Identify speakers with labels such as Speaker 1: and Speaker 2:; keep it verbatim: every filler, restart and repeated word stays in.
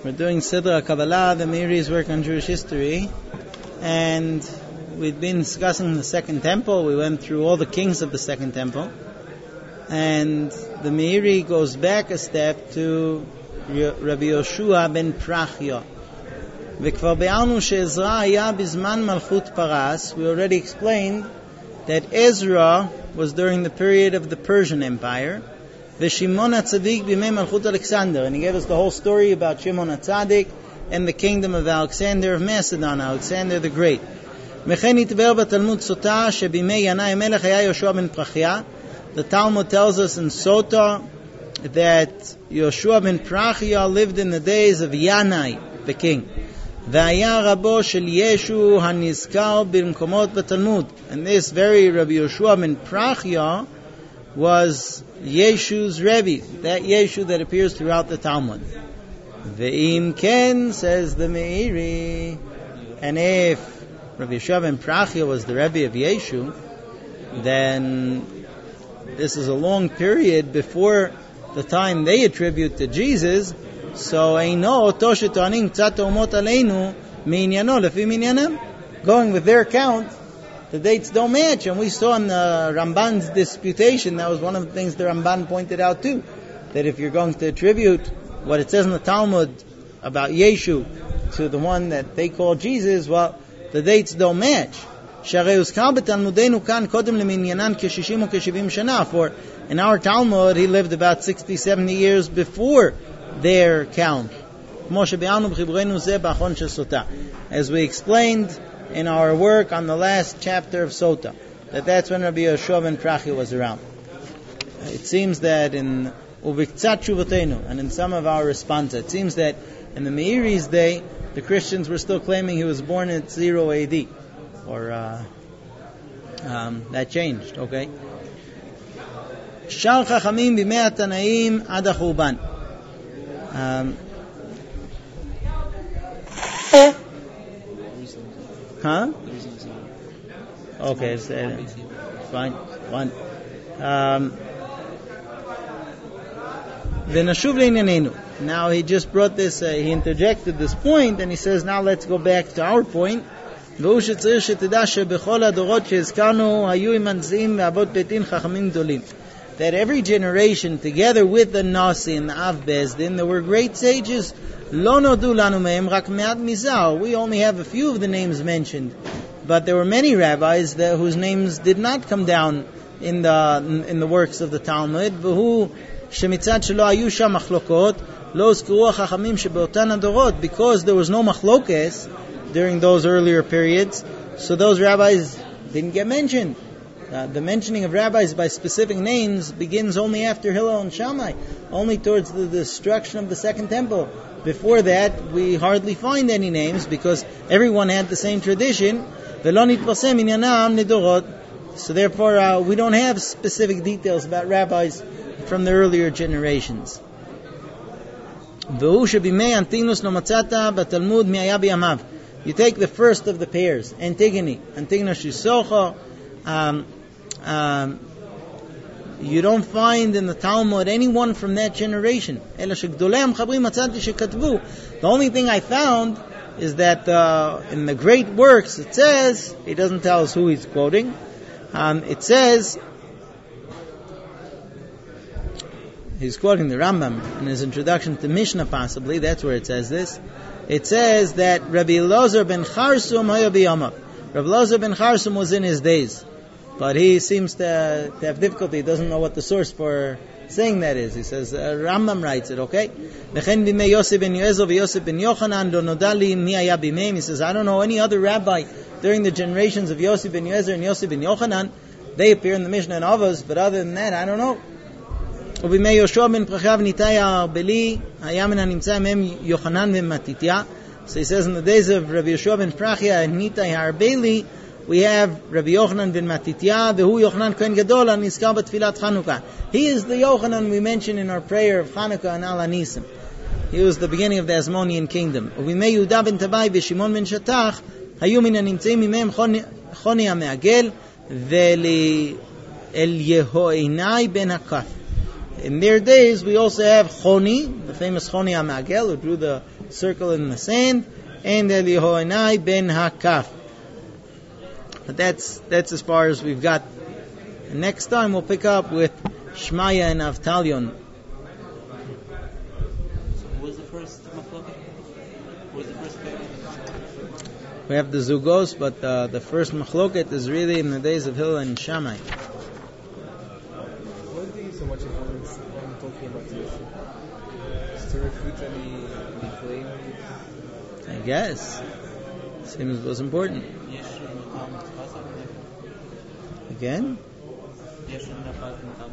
Speaker 1: We're doing Sidra Kabbalah, the Meiri's work on Jewish history, and we've been discussing the Second Temple. We went through all the kings of the Second Temple, and the Meiri goes back a step to Rabbi Yoshua ben Prachia. וכבר ביארנו שעזרא היה בזמן מלכות פרס. We already explained that Ezra was during the period of the Persian Empire. ושמעון הצדיק בימי מלכות Alexander. And he gave us the whole story about Shimon HaTzadik and the kingdom of Alexander of Macedon, Alexander the Great. וכן התבאר בתלמוד סוטה שבימי ינאי המלך היה יהושע בן פרחיה. The Talmud tells us in Sota that Yoshua ben Prachia lived in the days of Yanai, the king. והיה רבו של ישו הנזכר במקומות בתלמוד. And this very Rabbi Yoshua ben Prachia was Yeshu's Rebbe, that Yeshu that appears throughout the Talmud. Ve'im ken, says the Meiri, and if Rabbi Yoshua ben Prachia was the Rebbe of Yeshu, then this is a long period before the time they attribute to Jesus. So eino oto shetoanim tzat umot aleinu minyano lefi minyanam. Going with their count, the dates don't match. And we saw in the Ramban's disputation, that was one of the things the Ramban pointed out too, that if you're going to attribute what it says in the Talmud about Yeshu to the one that they call Jesus, well, the dates don't match. For in our Talmud, he lived about sixty, seventy years before their count. As we explained in our work on the last chapter of Sota, that that's when Rabbi Yoshua ben Prachia was around. It seems that in Uviktzat Shuvotenu, and in some of our responses, it seems that in the Meiri's day, the Christians were still claiming he was born at zero A D, or uh, um, that changed. Okay. Shar Chachamim b'mei Tanaim ad HaChurban. Um, huh? Okay, so, uh, fine, fine. Um, now he just brought this, uh, he interjected this point, and he says, now let's go back to our point. That every generation, together with the Nasi and the Av Bezdin, there were great sages. We only have a few of the names mentioned, but there were many rabbis that, whose names did not come down in the in, in the works of the Talmud. Because there was no machlokes during those earlier periods, so those rabbis didn't get mentioned. Uh, the mentioning of rabbis by specific names begins only after Hillel and Shammai, only towards the destruction of the Second Temple. Before that, we hardly find any names because everyone had the same tradition. So therefore, uh, we don't have specific details about rabbis from the earlier generations. You take the first of the pairs, Antigone, Antigone Shisocha. Um, um, you don't find in the Talmud anyone from that generation. The only thing I found is that uh, in the great works it says, he doesn't tell us who he's quoting, um, it says, he's quoting the Rambam in his introduction to Mishnah possibly, that's where it says this. It says that Rabbi Elazar ben Charsum haya b'yamav. Rabbi Elazar ben Charsum was in his days. But he seems to, to have difficulty. He doesn't know what the source for saying that is. He says, uh, Rambam writes it, okay? He says, I don't know any other rabbi during the generations of Yosef ben Yezer and Yosef ben Yochanan. They appear in the Mishnah and Avos, but other than that, I don't know. So he says, in the days of Rabbi Yoshua ben Prachia and Nitai Harbeli, we have Rabbi Yochanan ben Matitya, Vehu Yochanan Kohen Gadol, and Nizkar b'Tfilat Chanukah. He is the Yochanan we mentioned in our prayer of Chanukah and Al Anisim. He was the beginning of the Asmonean kingdom. Uvimei Yehuda ben Tabai v'Shimon ben Shatach, hayu min hanimtzeim mimem Choni HaMe'agel, ve'li El Yehoenai ben Hakath. in their days, we also have Choni, the famous Choni HaMe'agel, who drew the circle in the sand, and Elihoenai ben Hakaf. But that's that's as far as we've got. And next time we'll pick up with Shmaya and Avtalion.
Speaker 2: So who was the first machloket? Who was the first machloket?
Speaker 1: We have the Zugos, but uh, the first machloket is really in the days of Hillel and Shammai.
Speaker 3: Why do you so much importance when talking about this? Just to refute any, any claim?
Speaker 1: I guess. Seems it was important. Again?